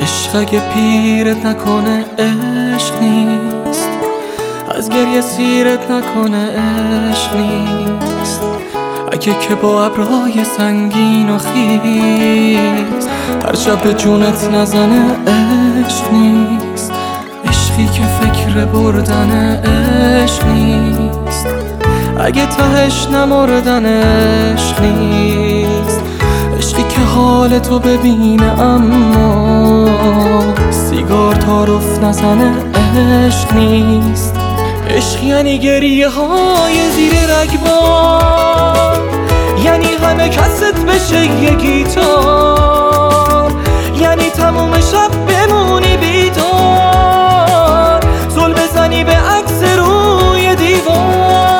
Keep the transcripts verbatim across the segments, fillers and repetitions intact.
عشق اگه پیرت نکنه عشق نیست، از گریه سیرت نکنه عشق نیست. اگه که با ابرهای سنگین و خیز هر شب به جونت نزنه عشق نیست. عشقی که فکر بردن عشق نیست، اگه تهش نمردن عشق نیست. عشقی که حال تو ببینه اما سیگار تعارف نزنه عشق نیست. عشق یعنی گریه های زیر رگبار، یعنی همه کست بشه یه گیتار، یعنی تموم شب بمونی بیدار، زل بزنی به عکس روی دیوار.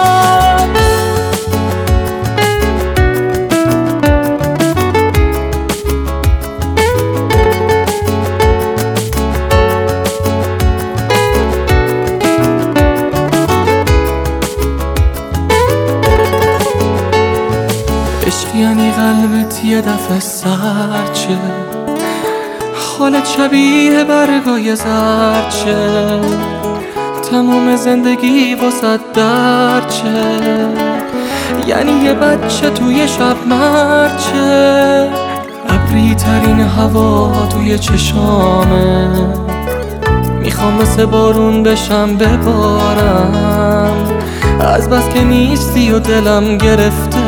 عشق یعنی قلبت یه دفعه سرچه، حالت شبیه برگای زرچه، تمام زندگی واسه درچه. یعنی یه بچه توی شب مرچه، ابری ترین هوا توی چشامه، میخوام مثل بارون بشم ببارم، از بس که نیستی و دلم گرفته،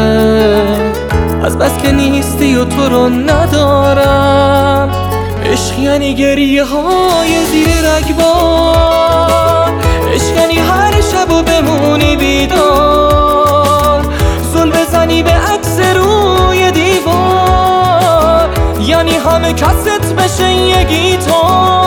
از بس که نیستی و تو رو ندارم. عشق یعنی گریه های زیر رگبار، عشق یعنی هر شب و بمونی بیدار، زل بزنی به عکس روی دیوار، یعنی همه کست بشه یه گیتار.